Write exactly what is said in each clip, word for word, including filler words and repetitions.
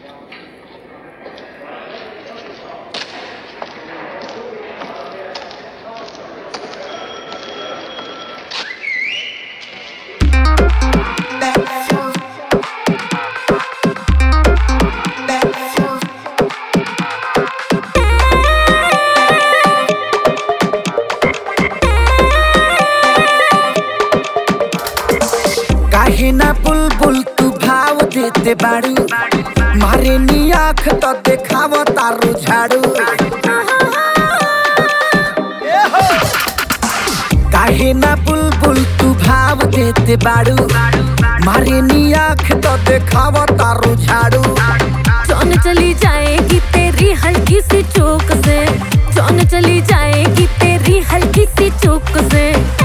ना बुलबुल तू भाव देते बाड़ू, मारे नी आँख तो देखाव तारू झाड़ू। काहे ना बुलबुल तू भाव देते बाड़ू, मारे नी आँख तो देखाव तारू झाड़ू। जान चली जाएगी तेरी हल्की सी चूक से, जान चली जाएगी तेरी हल्की सी चूक से।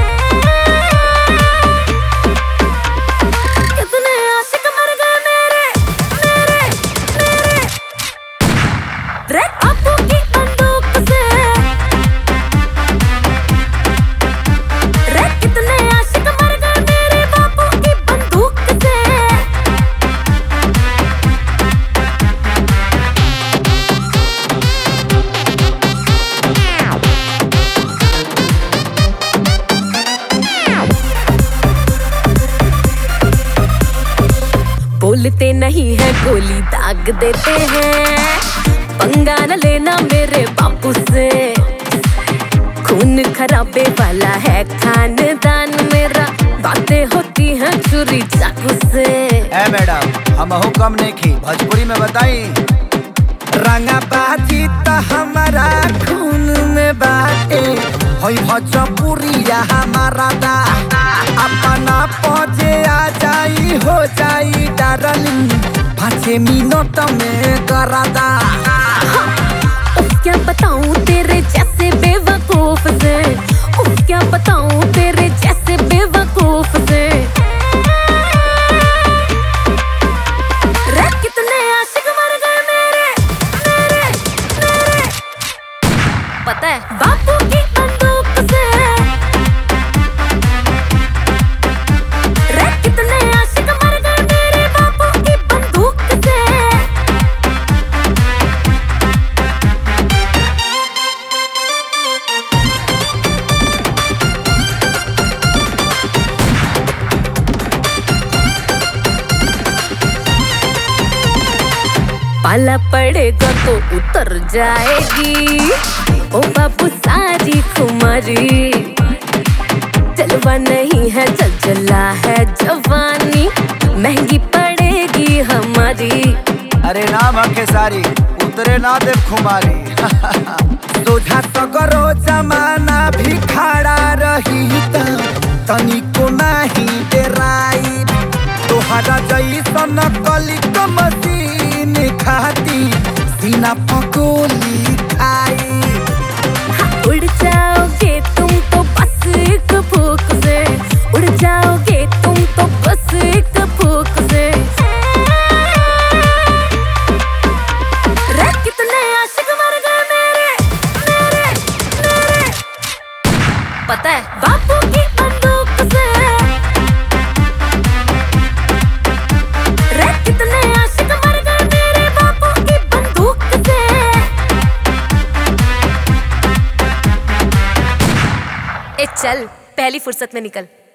बोलते नहीं है गोली दाग देते हैं, पंगा न लेना मेरे बापू से। खून खराबे वाला है खानदान मेरा, बातें होती हैं छुरी चाकू से। ए मैडम हम हो कम नहीं की भोजपुरी में बताई। रंगा बाजी तो हमारा खून में बाटे, होई भोजपुरिया हमारा दा। अपना पहुँचे आ जाई हो जाई डार्लिंग, पाँच मिनट में करादा। क्या बताऊं तेरे जैसे बेवकूफ से, क्या बताऊं तेरे जैसे बेवकूफ से। रे कितने आशिक मर गए मेरे मेरे मेरे, पता है बापू की बंदूक से। रे कितने आशिक मर गए मेरे बापू की बंदूक से। पाला पड़ेगा तो उतर जाएगी ओ बाबू सारी खुमारी। जलवा नहीं है जलजला है जवानी, महंगी पड़ेगी हमारी। अरे नाम के सारी उतरे ना दे खुमारी। सोझा सगरो जमाना भी खड़ा रही तनी को नहीं डराई। तोहरा जैसन कली तो मशीन खाती सीना पकोली खाई। उड़ जाओगे तुम तो बस एक फूक से, उड़ जाओगे तुम तो बस एक फूक से। रे कितने आशिक मर गए मेरे मेरे मेरे, पता है बापू की बंदूक से। रे कितने आशिक मर गए मेरे बापू की बंदूक से। ए चल पहली फुर्सत में निकल।